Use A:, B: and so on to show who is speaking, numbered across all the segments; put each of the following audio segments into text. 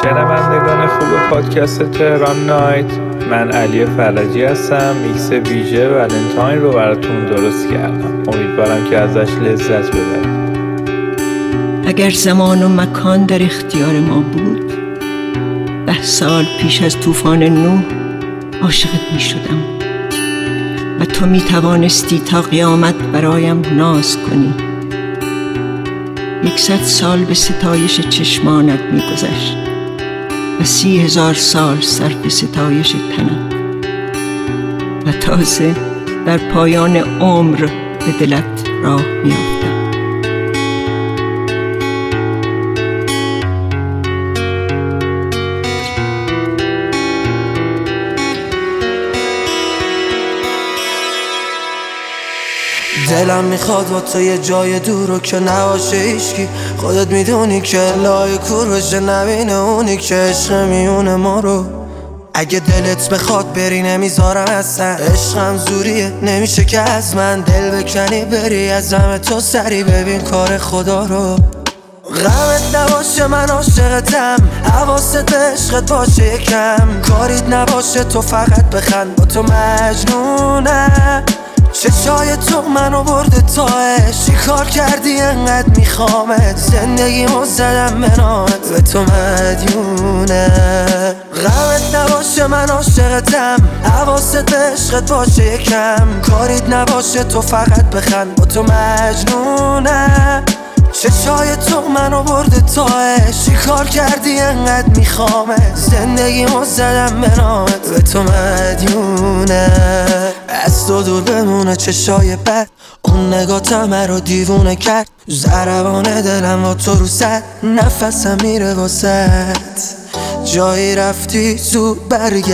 A: شنوندگان خوب پادکست تهران نایت، من علی فرجی هستم. میکس ویژه ولنتاین رو براتون درست کردم. امیدوارم که ازش لذت ببرید.
B: اگر زمان و مکان در اختیار ما بود، 10 سال پیش از طوفان نوح عاشقت می شدم و تو می توانستی تا قیامت برایم ناز کنی. 100 سال به ستایش چشمانت می گذشت و 30,000 سال صرف ستایش تنم و تازه در پایان عمر به دلت راه می افتم.
C: دلم میخواد با تو یه جای دور رو که نباشه هیچکی. خودت میدونی که لای کور بشه نبینه اونی که عشق میونه ما رو. اگه دلت بخواد بری نمیذارم اصلا، عشقم زوریه نمیشه که از من دل بکنی بری از همه تو سری ببین کار خدا رو. غمت نباشه من عاشقتم، حواست به عشقت باشه یکم، کاریت نباشه تو فقط بخند با تو مجنونم. چشای تو منو برده تاش، چی کار کردی انقدر میخوامت، زندگیمو زدم به نامت به تو مدیونم. غمت نباشه من عاشقتم، حواست به عشقت باشه یکم، کاریت نباشه تو فقط بخند با تو مجنونم. چشای تو منو برده تاش، چی کار کردی انقدر میخوامت، زندگیمو زدم به نامت به تو مدیونم. از تو دور بمونه چشای بد، اون نگاتم رو دیوونه کرد، ضربان دلم و تو رو سر نفسم میره واسد. جایی رفتی زود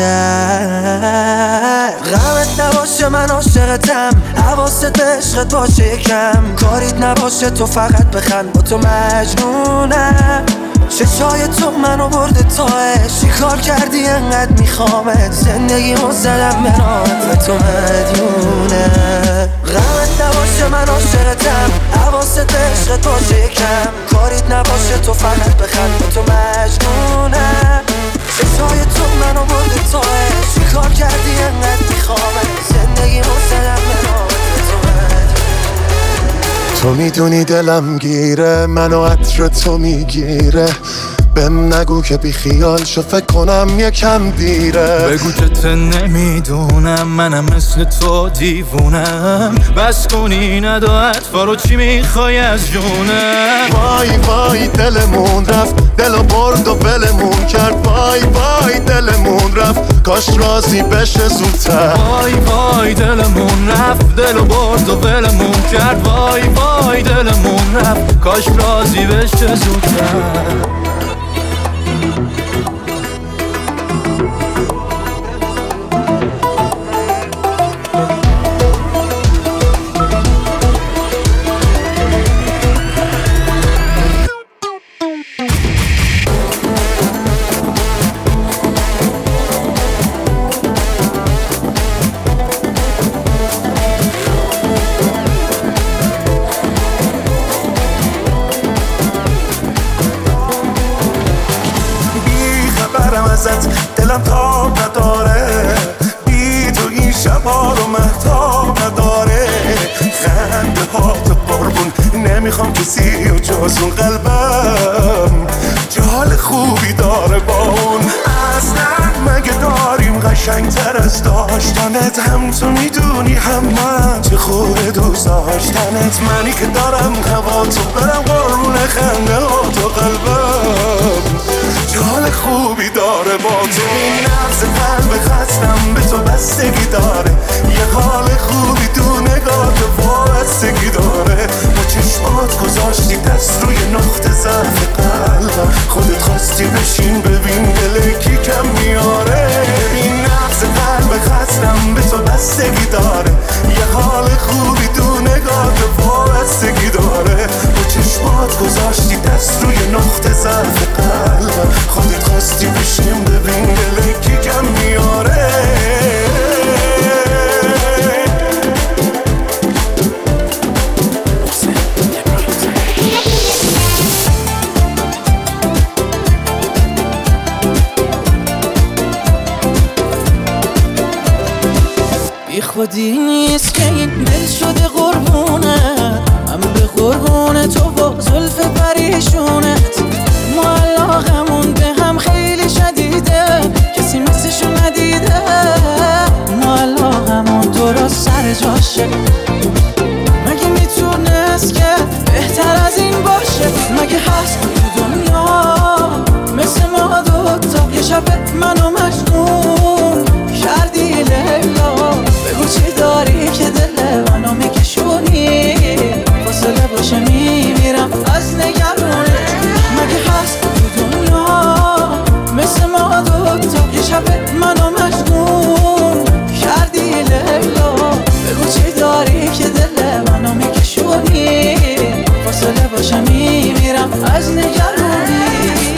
C: برگرد. غمت نباشه من عاشقتم، حواست به عشقت باشه یکم، کاریت نباشه تو فقط بخند با تو مجنونم. چشای تو منو برده تاش، چی کار کردی انقدر میخوامت، زندگیمو زدم به نامت به تو مدیونم. غمت نباشه من عاشقتم، حواست به عشقت باشه یکم، کاریت نباشه تو فقط بخند با تو مجنونم. چشای تو منو برده تاش، چی کار کردی انقدر میخوامت، زندگیمو زدم به نامت به تو مدیونم.
D: تو میدونی دلم گیره، منو عطر تو میگیره، بهم نگو که بی خیال شو فکر کنم یکم دیره.
E: بگو که ته نمیدونم منم مثل تو دیوونم، بس کنی ندو اطفا رو چی میخوای از جونم.
D: وای وای دلمون رفت، دلو برد و ولمون کرد، وای وای دلمون رفت، کاش راضی بشه زودتر.
E: وای وای دلمون رفت، دلو برد و ولمون کرد، وای وای دلمون رفت، کاش راضی بشه زودتر.
F: دلم تاب نداره، بی تو این شبا رو مهتاب نداره. خنده ها تو قربون نمیخوام کسی و جز اون قلبم، جال خوبی داره با اون. اصلا مگه داریم قشنگتر از داشتنت، هم تو میدونی هم من چه خوبه دوست داشتنت. منی که دارم هوا تو برم قربون خنده ها تو قلبم، جال خوبی داره با تو. این نفس قلب خستم به تو بستگی داره، یه حال خوبی تو نگاه تو وابستگی داره. با چشمات گذاشتی دست روی نقطه ضعف قلبم، خودت خواستی بشین ببین دل کی کم میاره. این نفس قلب خستم به تو بستگی داره، یه حال خوبی تو نگاه تو وابستگی داره. با چشمات گذاشتی دست روی نقطه ضعف قلبم، خودت خواستی بشین ببین دل کی کم میاره.
E: عادی نیست که این دل شده قربونت، من به قربون تو با زلف پریشونت. ما علاقمون به هم خیلی شدیده، کسی مثلشو ندیده. ما علاقمون درست سر جاشه، مگه میتونست که بهتر از این باشه؟ مگه هست تو دنیا مثل ما دوتا؟ یه شب منو مجنون کردی لیلا، بگو چی داری که دل منو میکشونی؟ فاصله باشه میمیرم از نگرونه. مگه هست تو دنیا مثل ما دوتا؟ یه شب منو مجنون کردی لیلا، بگو چی داری که دل منو میکشونی؟ فاصله باشه میمیرم از نگرونی.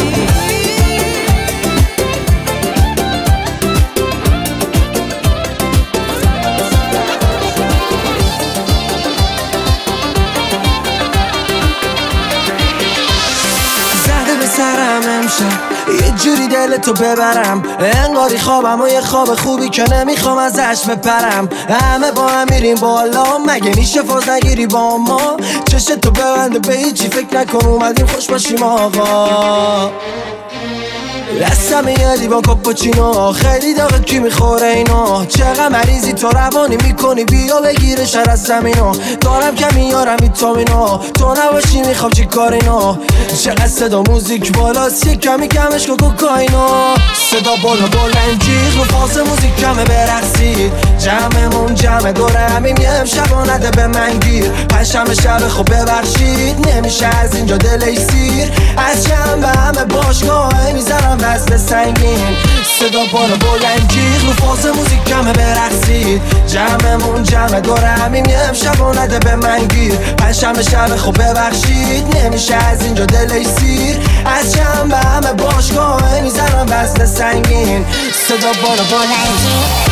C: سرم امشب یه جوری دلتو ببرم، انگاری خوابم و یه خواب خوبی که نمیخوام ازش بپرم. همه با هم میریم بالا، مگه میشه فاز نگیری با ما؟ چشتو ببنده به هیچی فکر نکن، اومدیم خوش باشیم آقا. دستم یه لیوان کاپوچینو، خیلی داغه کی میخوره اینو؟ چقدر مریضی تو روانی میکنی، بیا بگیره شر از زمینو. دارم که میارم ویتامینو، تو نباشی میخوام چی کار اینو؟ چقدر صدا موزیک بالاست، یه کمی کمش کن کوکائینو. صدا بالا بلند جیغ رو فاز موزیک کمه برقصید، جمعمون جمع دوره همیم یه امشبا نده به من گیر. پنجشنبه شب خب ببخشید، نمیشه از اینجا دلی سیر. از جنب همه باشگاه میزنم وزن سنگین، صدا بالا بلند جیغ رو فاز موزیک کمه برقصید، جمعمون جمع دوره همیم یه امشبا نده به من گیر. پنجشنبه شب خب ببخشید، نمیشه از اینجا دلی سیر. از جنب همه باشگاه میزنم وزن سنگین، صدا بالا بلند جیغ.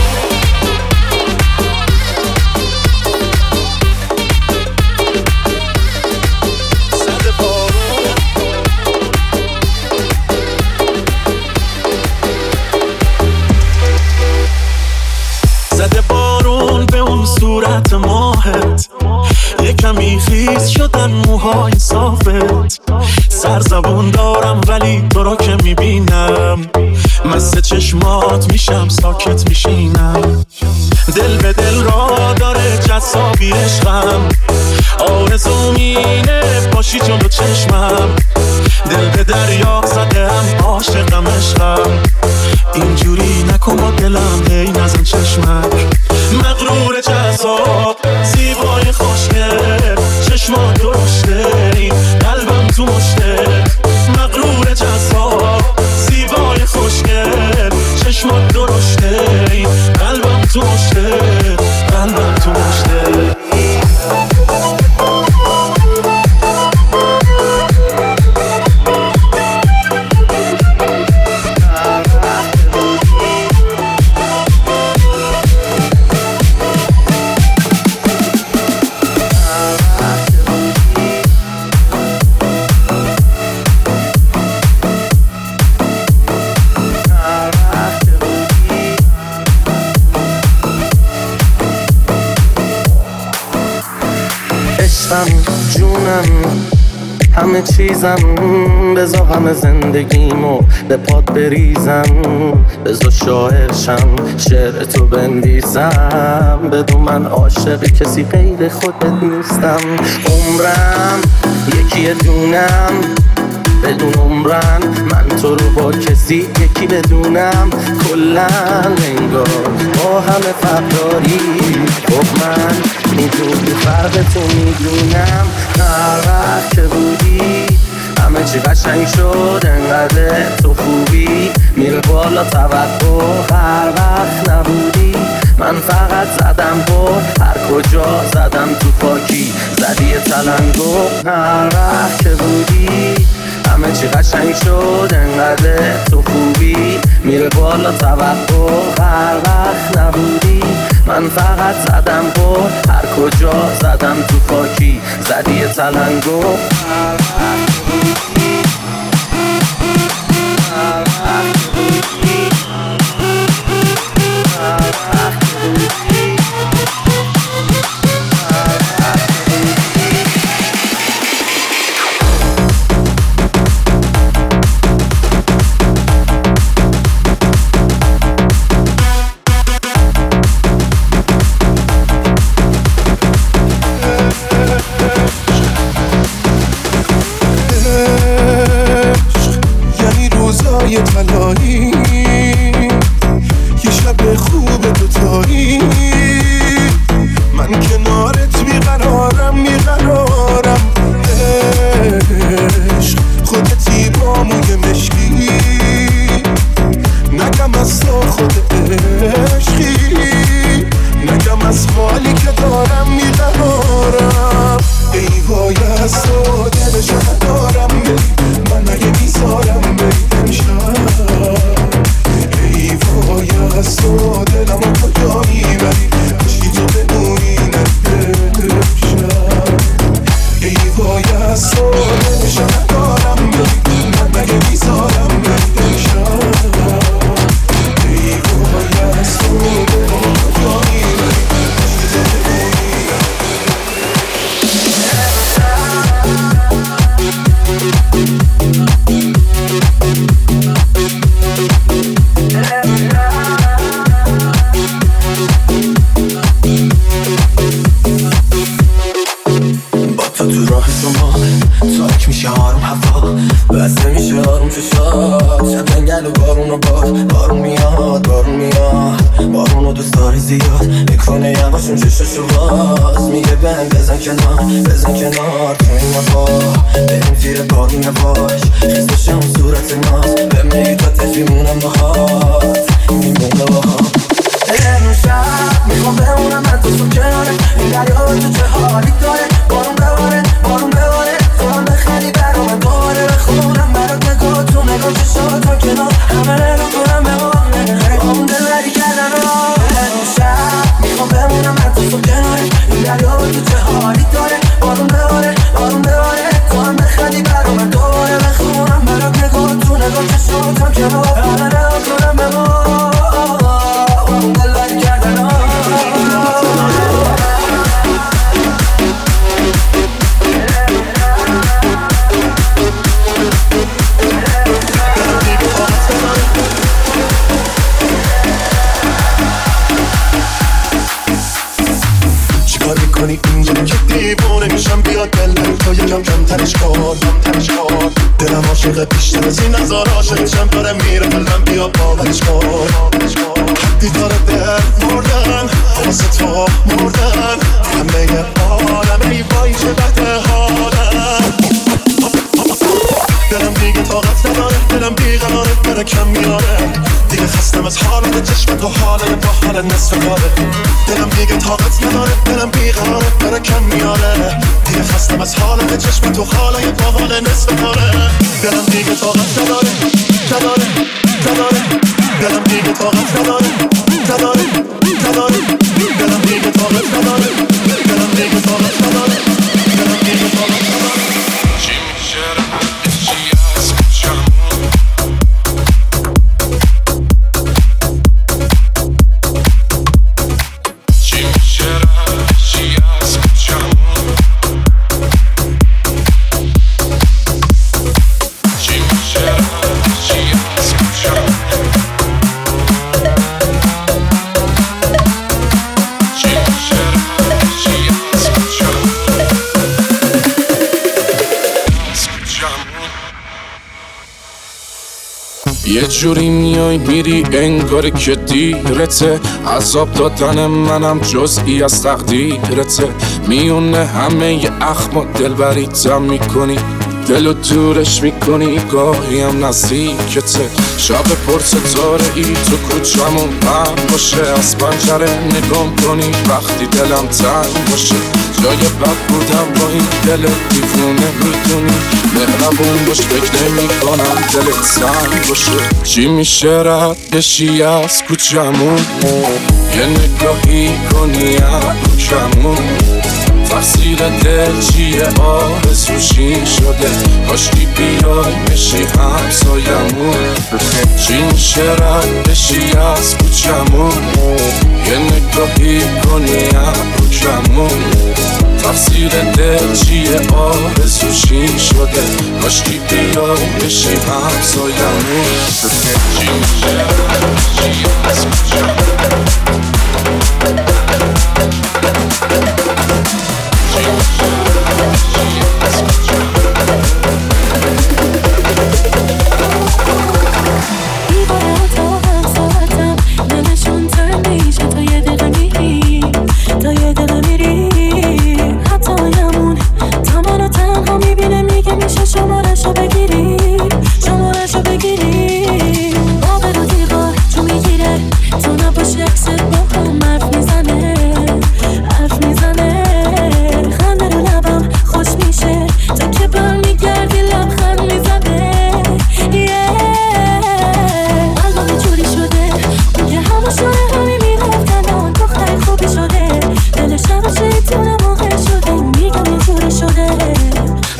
F: زده بارون به اون صورت ماهت، یه کمی خیس شدن موهای صافت. سرزبون دارم ولی تو رو که میبینم، مست چشمات میشم ساکت میشینم. دل به دل را داره جذابی عشقم، آرزوم اینه باشی جلو چشمم. دل به دریا زده هم عاشقم عشقم، اینجوری نکن با دلم هی نزن چشمک. مغرور جذاب زیبای خوشگل، چشمات درشته قلبم تو مشته. مغرور جذاب زیبای خوشگل، چشمات درشته قلبم تو مشته، قلبم تو مشته.
C: جونم همه چیزم، بذار همه زندگیمو به پات بریزم. بذار شاعرشم شعر تو بنویسم، بدون من عاشق کسی غیر خودت نیستم. عمرم یکی دونم بدون عمرن، من تو رو با کسی یکی بدونم. کلن انگار با همه فرق داری، خب من میدونی فرق تو میدونم. هر وقت که بودی همه چی قشنگ شد، انقدر تو خوبی میره بالا توقع. هر وقت نبودی من فقط زدم بر، هر کجا زدم تو پاکی زدی تلنگو. هر وقت که بودی همه چی قشنگ شد، انقدر تو خوبی میره بالا توقع. هر وقت نبودی من فقط زدم بر، هر کجا زدم تو پاکی زدی تلنگو.
D: موهای طلایی، یه شب خوب دوتایی، من کنارت بیقرارم عشق خودتی با موی مشکی، نگم از تو خود عشقی، نگم از حالی که دارم میقرارم. ای وای از تو دلش ندارم من اگه میذارم بری امشب. ای وای از تو دلم رو کجا میبری کشی تو بدونی امشب. ای وای از تو دلش ندارم من اگه میذارم بری امشب. ای وای از تو دلم رو کجا میبری کشی تو بدونی.
C: تو راه شما تاک میشه آروم هوا، بسته میشه آروم چشات، شب جنگل و بارون و بارون میاد بارون و دوست داری زیاد میکنه یواشون چشاشو باز، میگه بزن کنار تو این هوا بریم زیر بارون یواش، خیز بشه اون صورت ناز بهم میگی تا تش میمونم باهات امشب میخوام بمونم من تو کناره این دریا تو چه حالی داره، بارون بباره تو هم بخری برا من دوباره بخونم برات نگاه تو نگاه چشاتم کنار همه نگاه کنم بمانه با اون دلبری کردن امشب میخوام بمونم من تو کناره این دریا تو چه حالی داره، بارون بباره تو هم بخری برا من دوباره بخونم برات نگاه تو نگاه چشاتم کنار همه نگاه کنم بمانه
D: اینجا که دیوونه میشم بیاد دلم تو یکم کمترش کن دلم عاشق بیشتر از این نظار عاشقشم داره میره قلبم بیا باورش کن حدی داره دل مردن واسه تو مردن همه عالم ای وای چه بده حالم دلم دیگه طاقت نداره دلم بیقراره بره کم میاره دیگه خستم از حالت چشم تو حاله با حال نصف کاره دلم دیگه طاقت نداره دلم بیقراره بره کم میاره دیگه خستم از حالت چشم تو حاله با حال نصف کاره دلم دیگه طاقت نداره دلم دیگه طاقت نداره دلم دیگه طاقت نداره دلم دیگه طاقت نداره دلم دیگه طاقت نداره چی میشه چی از کچمون چی میشه چی از کچمون چی میشه چی از کچمون یه جوری میای میری انگار که دیرته عذاب دادن منم جزئی از تقدیرته میونه همه ی اخم دلبریتم میکنی دلو دورش میکنی گاهی هم نزدیکته شب پر ستاره ای تو کوچمون من باشه از پنجره نگام کنی وقتی دلم تنگ باشه جای بد بودم با این دل دیوونه میدونی مهربون باش فکر نمی کنم دلت سنگ باشه چی میشه رد بشی از کوچمون یه نگاهی کنی کوچمون تقصیر دل چیه آرزوشی شده کاشکی بیای بشی همسایمون چی میشه رد بشی از کوچمون یه نگاهی کنی کوچمون تقصیر دل چیه آرزوشی شده کاشکی بیای بشی همسایمون چی میشه رد بشی از کوچمون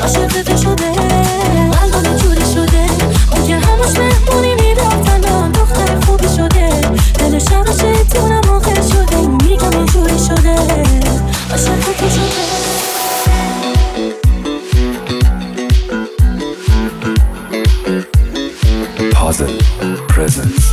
G: عاشق تو شده قلبم جوری شده اون که همش مهمونی میرفت الان دختر خوبی شده دل شب شیطونم آخر شده میگم اینجوری شده عاشق تو شده
H: Puzzle Presents.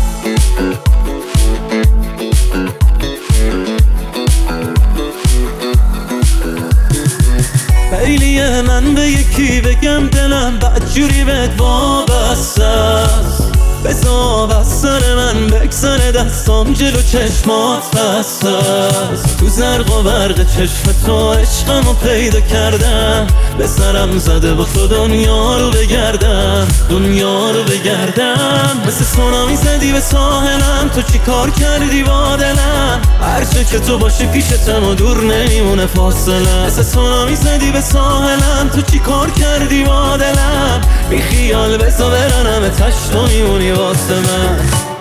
I: خیلیه من به یکی بگم دلم بدجوری بهت وابسته است بزا بس سر من بگذره دستام جلو چشمات بسته است تو زرق و برق چشم تو عشقمو پیدا کردم به سرم زده با تو دنیا رو بگردم دنیا رو بگردم مثل سونامی زدی به ساحلم تو چی کار کردی با دلم هرچه که تو باشی پیشتم و دور نمیمونه فاصله مثل سونامی زدی به ساحلم تو چی کار کردی با دلم بی خیال بزا برنم تشت و میمونی واسه من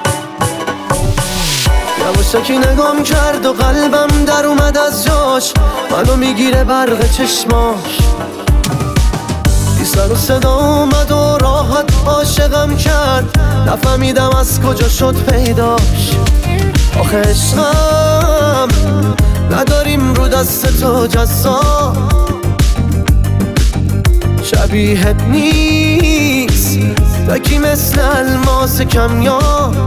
C: یواشکی نگام کرد و قلبم در اومد از جاش منو میگیره برق چشماش بی سر و صدا اومد و راحت عاشقم کرد نفهمیدم از کجا شد پیداش آخه عشقم نداریم رو دست تو جزا شبیهت نیست تکی مثل الماس کمیاب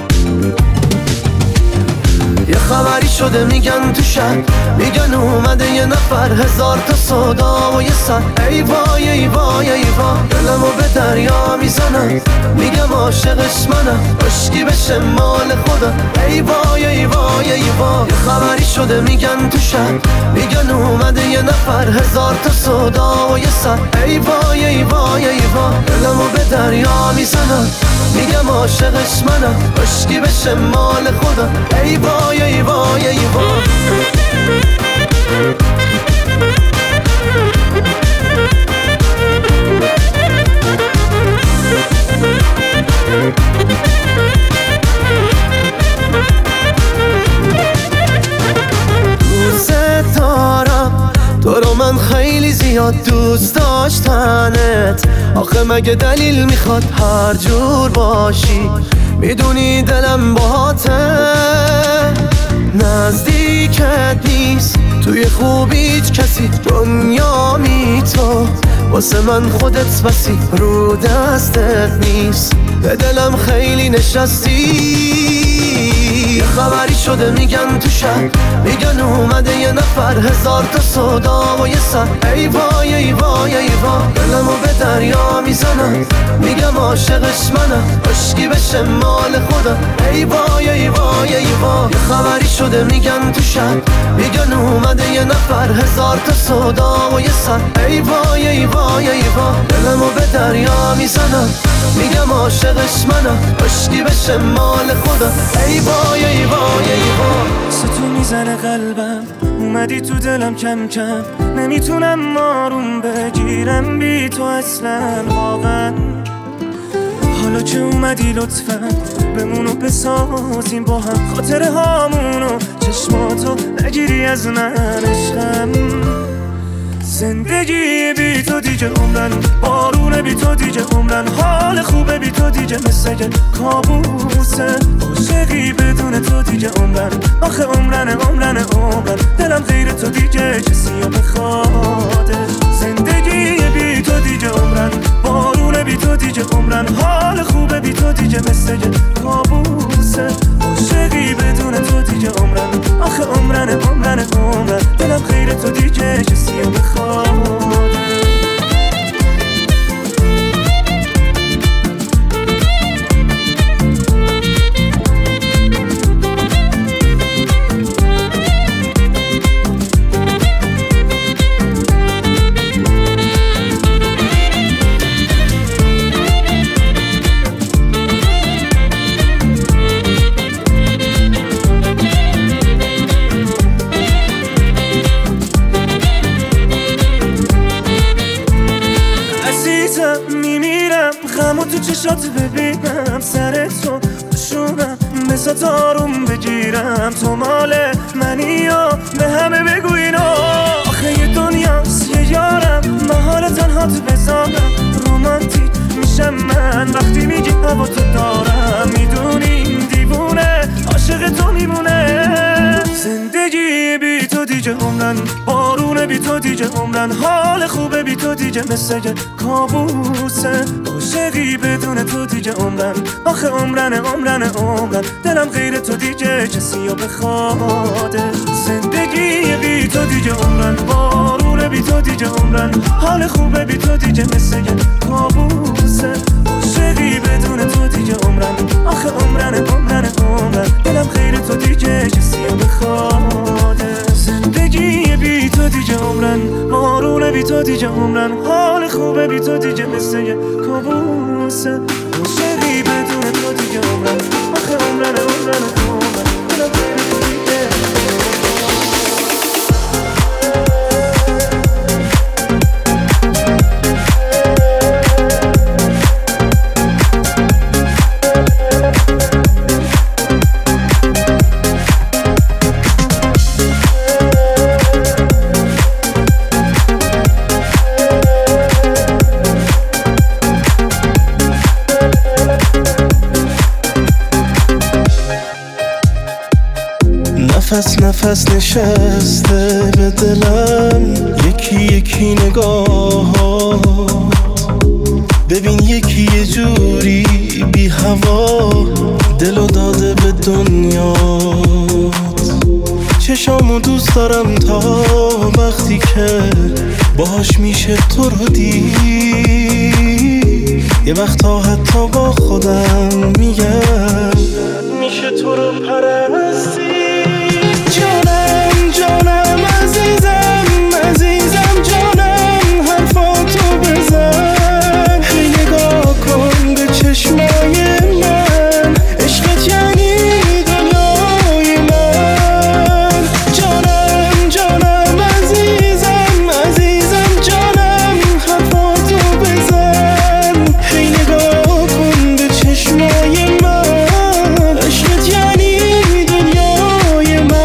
C: یه خبری شده میگن تو شهر میگن اومده یه نفر هزار تا صدا و یه سر ای وای ای وای ای وای دلمو به دریا میزنم میگم عاشقش منم عشقی بشه مال خدا ای وای ای وای ای وای یه خبری شده میگن تو شهر میگن اومده یه نفر هزار تا صدا و یه سر ای وای ای وای ای وای دلمو به دریا میزنم میگم عاشقش منم عشقی بشه مال خدا ای وای ای وای ای وای دوست دارم تو رو من خیلی زیاد دوست داشتنت آخه مگه دلیل میخواد هر جور باشی میدونی دلم باهاته نزدیکت نیست توی خوبیت کسی دنیا می تو واسه من خودت بسی رو دستت نیست به دلم خیلی نشستی یه خبری شده میگن تو شهر میگن اومده یه نفر هزار تا صدا و یه سر ای وای ای وای ای وای دلمو به دریا میزنم میگم عاشقش منم عشقی بشه مال خدا ای وای ای وای ای وای یه خبری شده میگن تو شهر میگن اومده یه نفر هزار تا صدا و یه سر ای وای ای وای ای وای دلمو به دریا میزنم میگم عاشقش منم عشقی بشه مال خدا ای وای ای وای ای وای
I: ستو میزنه قلبم اومدی تو دلم کم کم نمیتونم آروم بگیرم بی تو اصلا واقعا حالا که اومدی لطفا بمونو بسازیم با هم خاطره هامونو چشماتو نگیری از من عشقم زندگی بی تو دیگه عمرن بارونه بی تو دیگه عمرن حال خوبه بی تو دیگه مثل کابوسه عاشقی بدون تو دیگه عمرن آخه عمرن دلم غیر تو دیگه کسی رو بخواده زندگی بی تو دیگه عمرن بارونه بی تو دیگه عمرن حال خوبه بی تو دیگه مثل کابوسه عاشقی بدون تو دیگه عمرن آخه عمرن دلم غیر تو دیگه کسی رو بخواده غمو تو چشات ببینم سر تو بشونم بسات آروم بگیرم تو مال منی و به همه بگو اینو آخه یه دنیاست یه یارم من حالت
F: با تو دارم، میدونی این دیوونه عاشق تو میمونه. زندگی بی تو دیگه عمرن، بارونه بی تو دیگه عمرن، حال خوبه بی تو دیگه مثل کابوسه. عاشقی بدون تو دیگه عمرن، آخه عمرن دلم غیر تو دیگه کسی رو بخواده. زندگی بی تو دیگه عمرن، بارونه بی تو دیگه عمرن، حال خوبه بی تو دیگه مثل کابوسه. عاشقی بدون تو دیگه عمرن، آخه عمرن دلم غیر تو دیگه کسی رو بخواده. زندگی بی تو دیگه عمرن، بارونه بی تو دیگه عمرن، حال خوبه بی تو دیگه مثل کابوسه. عاشقی بدون تو دیگه عمرن، آخه عمرن دلم غیر تو دیگه.
J: نفس نشسته به دلم، یکی نگاهات. ببین یکی یه جوری بی هوا دلو داده به دنیات. چشامو دوست دارم تا وقتی که باهاش میشه تو رو دید. یه وقتا حتی با خودم میگم میشه تو رو پرستی. جانم عزیزم جانم، حرفاتو بزن. هی نگاه کن به چشمای من، عشقت یعنی دنیای من. جانم عزیزم جانم، حرفاتو بزن. هی نگاه کن به چشمای من، عشقت یعنی دنیای من.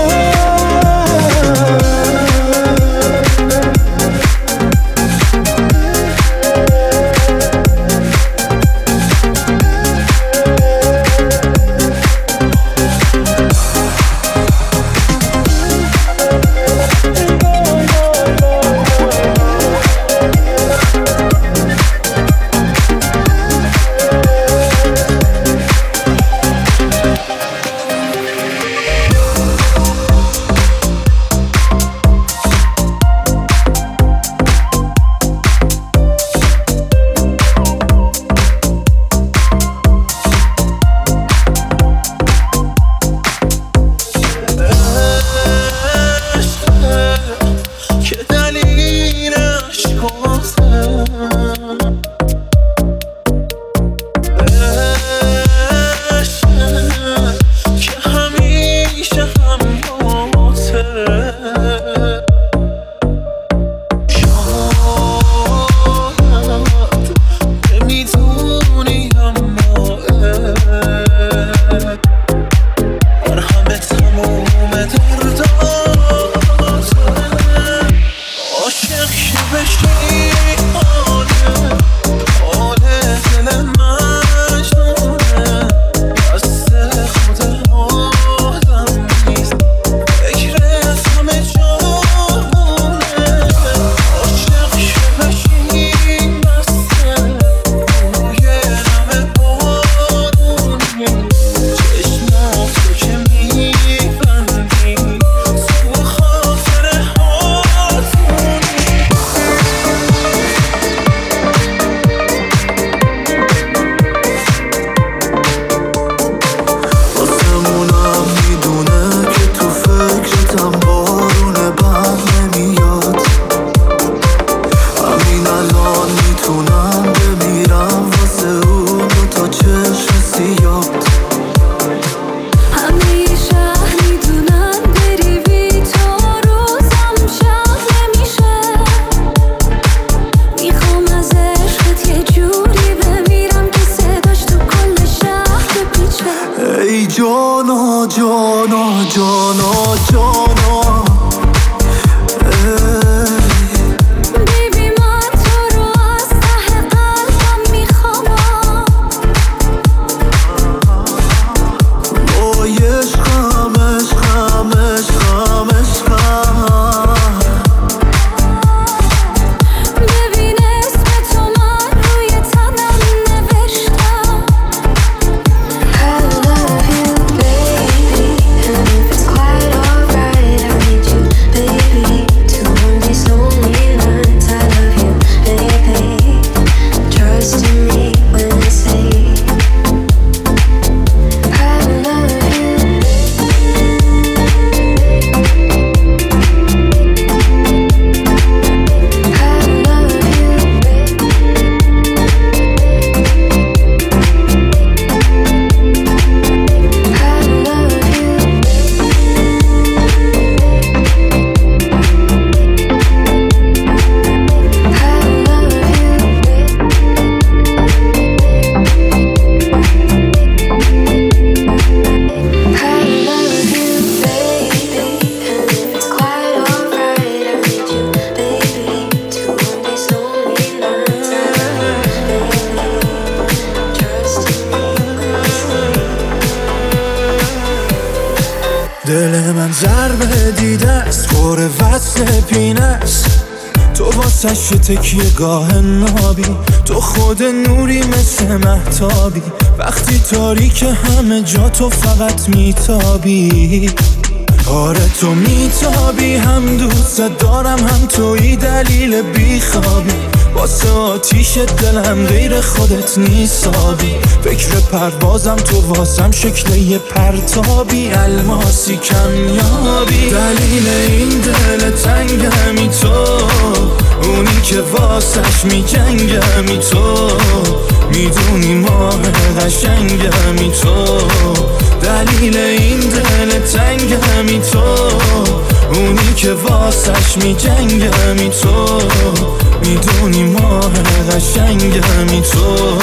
J: واسش تکیه گاه نابی، تو خود نوری مثل مهتابی، وقتی تاریک همه جا تو فقط میتابی. آره تو میتابی، هم دوست دارم هم توی دلیل بیخوابی، واسه آتیش دلم غیر خودت نیسابی. فکر پروازم تو واسم شکل یه پرتابی، الماسی کمیابی. دلیل این دل تنگمی تو، اونی که واسش میجنگمی تو، میدونی ماه قشنگمی تو. دلیل این دل تنگمی تو، اونی که واسش میجنگمی تو، میدونی ماه قشنگمی تو.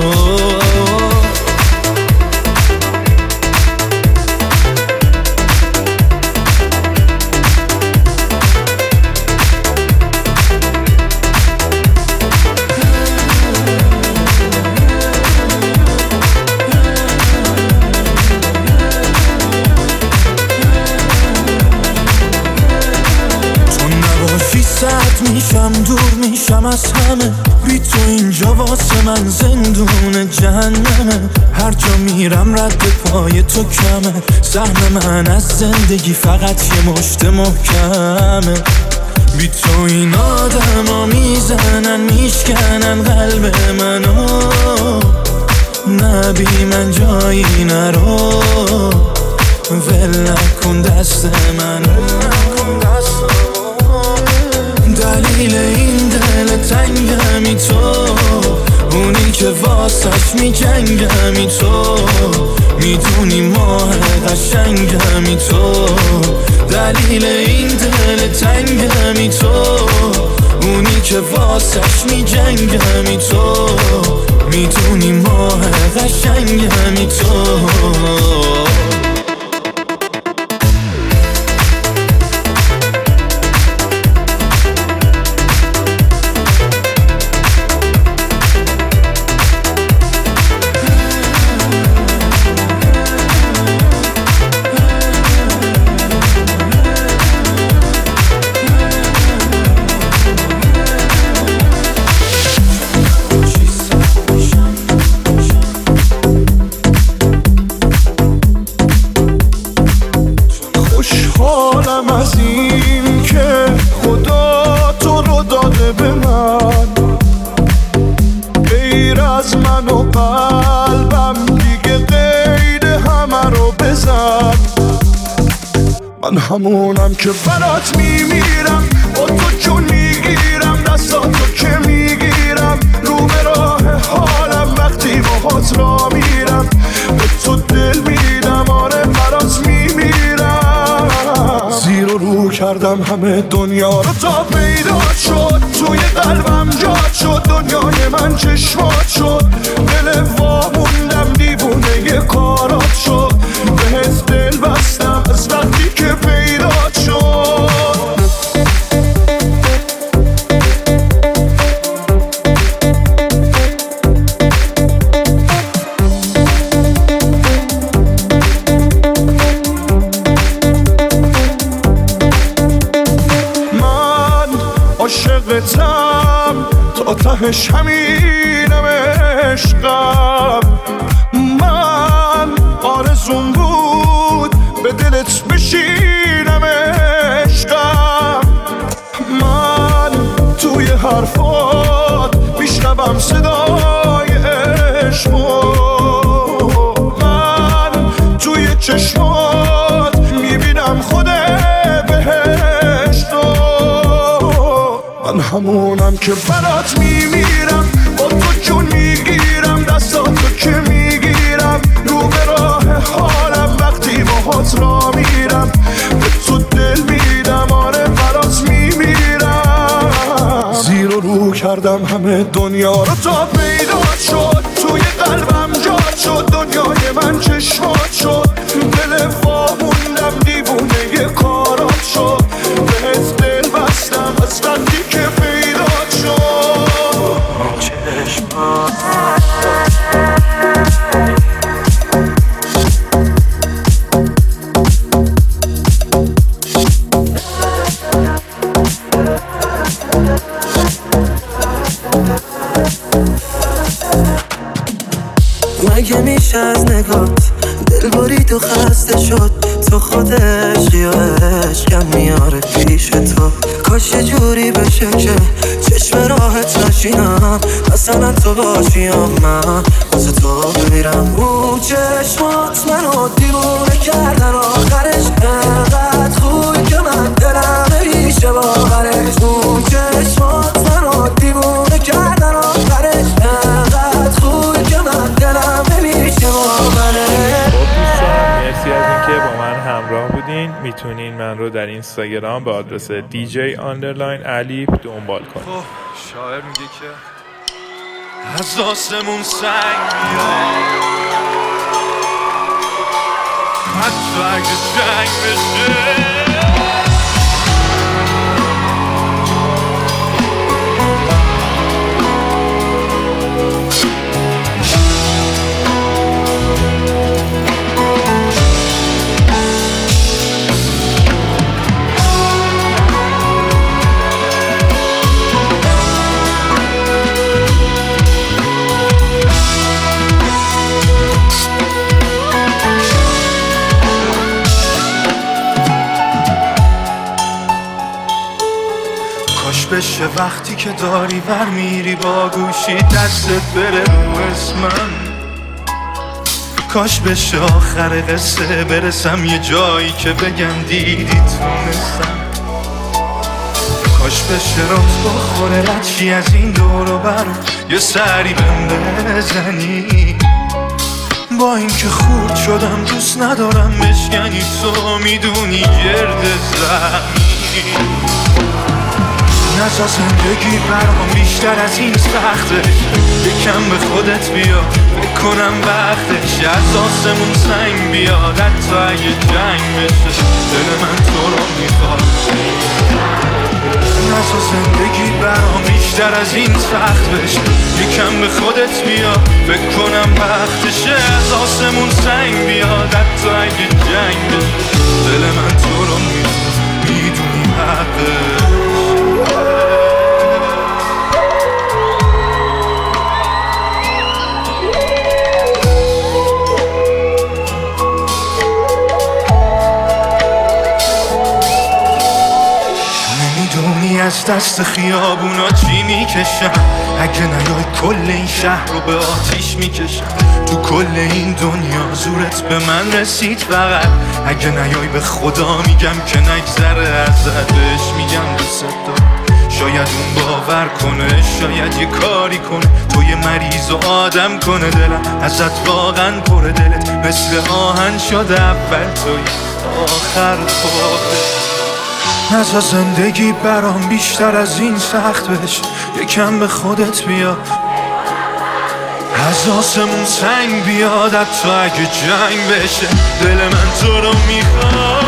J: میشم دور میشم از همه، بی تو اینجا واسه من زندون جهنمه. هر جا میرم رد پای تو کمه، سهم من از زندگی فقط یه مشت محکمه. بی تو این آدم ها میزنن میشکنن قلب منو، نه بی من جایی نرو، ول نکن دست منو. دلیل این دل تنگمی تو، اونی که واسش میجنگمی تو، میدونی ماه قشنگمی تو. دلیل این دل تنگمی تو، اونی که واسش میجنگمی تو، میدونی ماه قشنگمی تو.
K: خوشحالم از این که خدا تو رو داده به من، غیر از من و قلبم دیگه غیر همه رو بزن. من همونم که برات میمیرم، با تو جون میگیرم، دستاتو که میگیرم، رو به راه حالم وقتی باهات را میرم، به تو دل میدم، آره برات میمیرم. زیر و رو کردم همه دنیا رو تا پیدا شد، توی قلبم جاد شد، دنیای من چشمات شد، دل واموندم دیوونه یه کارات شد، بهت دل بستم از وقتی که پیدا شد. عاشقتم تا تهش همینم عشقم، من آرزوم بود به دلت بشینم عشقم، من توی حرفات میشنوم صدای عشقو، من توی چشمات میبینم خود بهشتو. من همونم که برات میمیرم، با تو جون میگیرم، دستاتو که میگیرم، رو به راه حالم وقتی باهات را میرم، به تو دل میدم، آره برات میمیرم. زیر و رو کردم همه دنیا رو تا پیدا شد، توی قلبم جاد شد، دنیای من چشمات شد، دل واموندم دیوونه یه کارات شد، بهت دل بستم از وقتی که پیدا شد. چشمات
C: میشه از نگات، دل برید و خسته شد. تو خود عشقی و عشقم میاره پیش تو. کاش یه جوری بشه که چشم راحت نشینم، مثلا تو باشی من واسه تو بمیرم. اون چشمات منو دیوونه کردن، آخرش انقدر خوبی که من دلم نمیشه باورش. اون چشمات منو دیوونه کردن، آخرش انقدر خوبی که من دلم نمیشه باورش.
A: مرسی از اینکه با من همراه بودین. میتونین من رو در اینستاگرام به آدرس DJ_علی دنبال کنید.
J: شاعر میگه که از آسمون سنگ میاد، حتی اگه جنگ بشه. بشه وقتی که داری ور میری با گوشی دستت بره رو اسمم. کاش بشه آخر قصه برسم یه جایی که بگم دیدی تونستم. کاش بشه رات بخوره لچی از این دور و بر یه سری بهم بزنی. با اینکه خورد شدم دوست ندارم بشکنی، تو میدونی گرد زمین. نزا زندگی برام بیشتر از این سخته، یکم به خودت بیا بکنم وقتش. از آسمون سنگ بیاد حتی اگه جنگ بشه، دل من تو رو میخواد. نزا زندگی برام بیشتر از این سخت بشه، یکم به خودت بیا بکنم وقتش. از آسمون سنگ بیاد حتی اگه جنگ بشه، دل من تو رو میخواد، میدونی حقه. از دست خیابونا چی میکشم، اگه نیای کل این شهر رو به آتیش میکشم. تو کل این دنیا زورت به من رسید فقط، اگه نیای به خدا میگم که نگذره ازت. بهش میگم دوست دارم، شاید اون باور کنه، شاید یه کاری کنه، تو یه مریض و آدم کنه. دلم ازت واقعا پره، دلت مثل آهن شده، اول توی آخر خودت. نزا زندگی برام بیشتر از این سخت بشه، یکم به خودت بیا. از آسمون سنگ بیاد حتی اگه جنگ بشه، دل من تو رو میخواد.